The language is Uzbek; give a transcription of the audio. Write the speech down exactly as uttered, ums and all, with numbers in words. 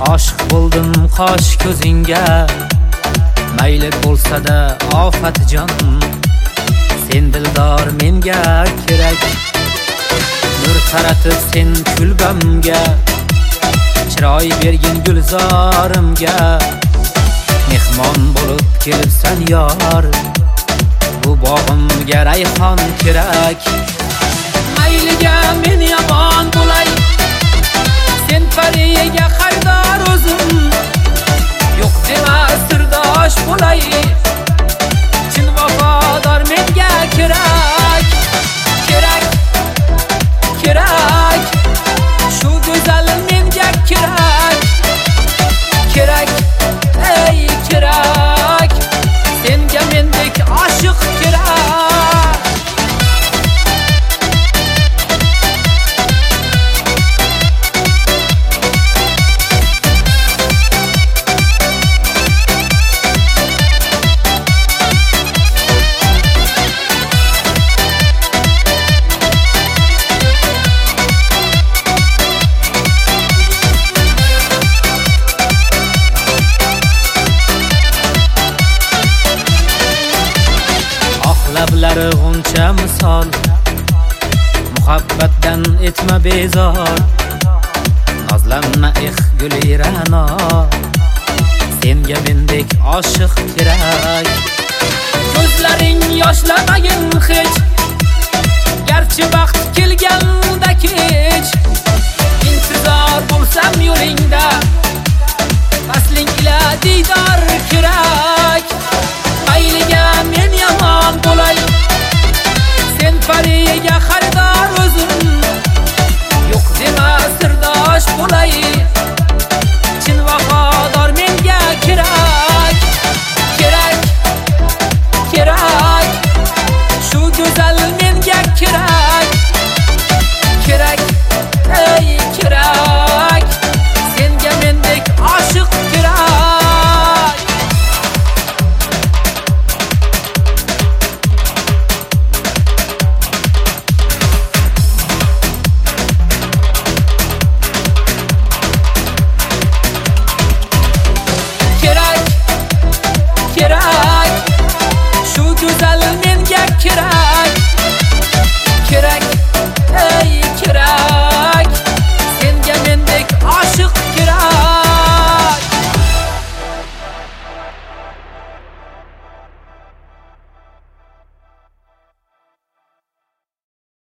Oshiq bo'ldim qosh ko'zingga, mayli bo'lsa-da ofat jon. Sen dildor menga kerak, nur taratib sen kulbamga, chiroy bergin gulzorimga. Mehmon bo'lib kelibsan yor, bu bog'imga rayhon kerak. Mayliga men yomon bo'lay, sen pariga xaridor o'zim. Yo'q dema sirdosh bo'lay, chin vafodor menga kerak. Kerak, kerak, shu go'zal menga kerak. Kerak, ey kerak, senga mendek oshiq kerak. Lablari g'uncha misol, muhabbatdan etma bezor. Nozlanma eh guli ra'no, senga mendek oshiq kerak. Ko'zlaring yoshlamagin hech, garchi vaqt kelganda kech. Intizor bo'lsam yo'ling